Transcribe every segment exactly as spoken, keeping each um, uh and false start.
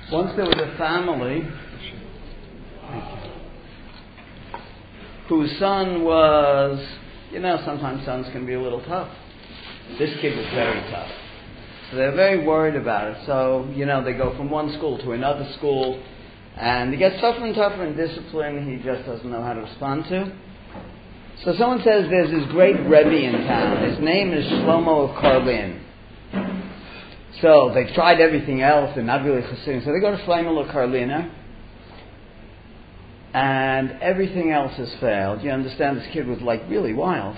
Once there was a family whose son was, you know, sometimes sons can be a little tough. This kid was very tough. So they're very worried about it. So, you know, they go from one school to another school, and he gets tougher and tougher in discipline he just doesn't know how to respond to. So someone says there's this great Rebbe in town. His name is Shlomo of Karlin. So they've tried everything else. They're not really Hasidim. So they go to Shlomo of Karliner, and everything else has failed. You understand, this kid was like really wild.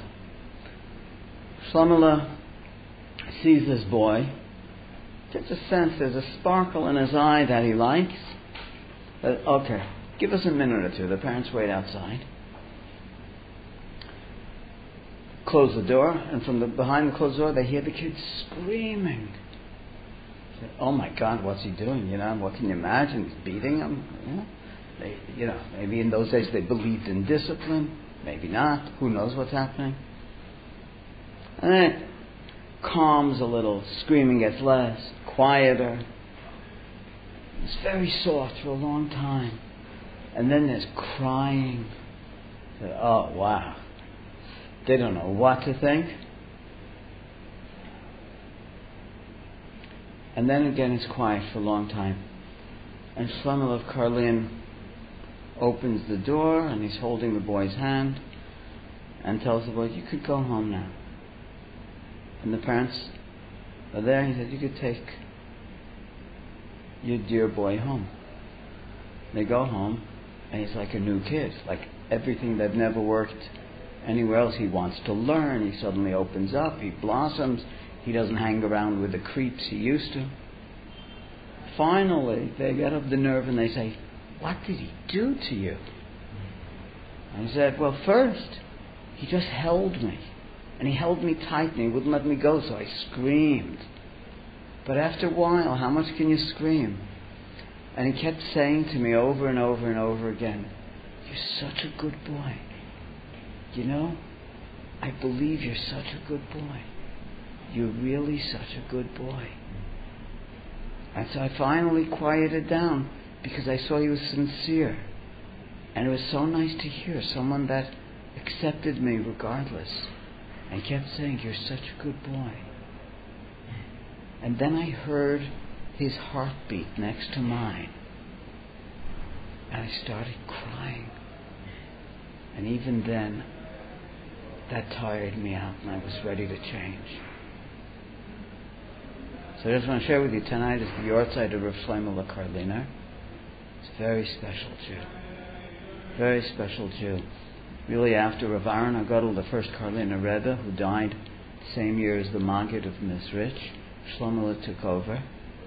Shlomo sees this boy, gets a sense there's a sparkle in his eye that he likes. Uh, okay, give us a minute or two. The parents wait outside. Close the door, and from the behind the closed door, they hear the kid screaming. Say, oh my God, what's he doing? You know, what can you imagine? He's beating him. You know, they, you know, maybe in those days they believed in discipline. Maybe not. Who knows what's happening? And then it calms a little. Screaming gets less, quieter. It's very soft for a long time, and then there's crying. Oh wow. They don't know what to think. And then again it's quiet for a long time. And Shlomo of Karlin opens the door, and he's holding the boy's hand and tells the boy, you could go home now. And the parents are there, and he said, you could take your dear boy home. They go home, and he's like a new kid, like everything that never worked anywhere else. He wants to learn. He suddenly opens up. He blossoms. He doesn't hang around with the creeps he used to. Finally, they get up the nerve and they say, what did he do to you? And he said, well, first, he just held me. And he held me tight and he wouldn't let me go, so I screamed. But after a while, how much can you scream? And he kept saying to me over and over and over again, you're such a good boy. You know, I believe you're such a good boy. You're really such a good boy. And so I finally quieted down because I saw he was sincere. And it was so nice to hear someone that accepted me regardless and kept saying, you're such a good boy. And then I heard his heartbeat next to mine. And I started crying. And even then, that tired me out and I was ready to change. So I just want to share with you tonight is the Yortzeit of Rav Shlomo of Karliner. It's a very special Jew. Very special Jew. Really after Rav Aaron Agadol, the first Karliner Rebbe, who died the same year as the Maggid of Mizrich, Shlomo took over.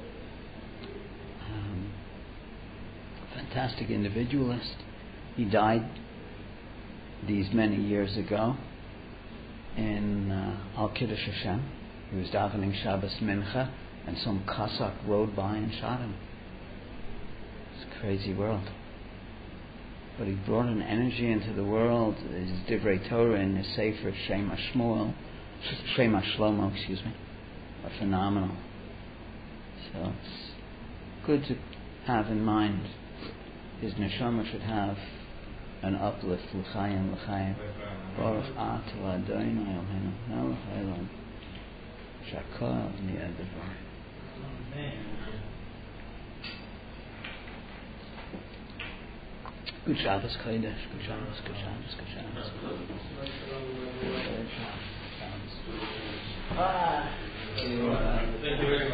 Um, fantastic individualist. He died these many years ago in uh, Al Kiddush Hashem. He was davening Shabbos Mincha, and some Cossack rode by and shot him. It's a crazy world. But he brought an energy into the world. His Divrei Torah and his Sefer Shema Shmuel, Shema Shlomo, excuse me, are phenomenal. So it's good to have in mind his neshama should have an uplift. L'chaim, l'chaim. Baruch atah Adonai Eloheinu melech haolam shakol niyeh devar. Good Shabbos, Kodesh. Good Shabbos, good Shabbos, good Shabbos. Good Shabbos. Ah.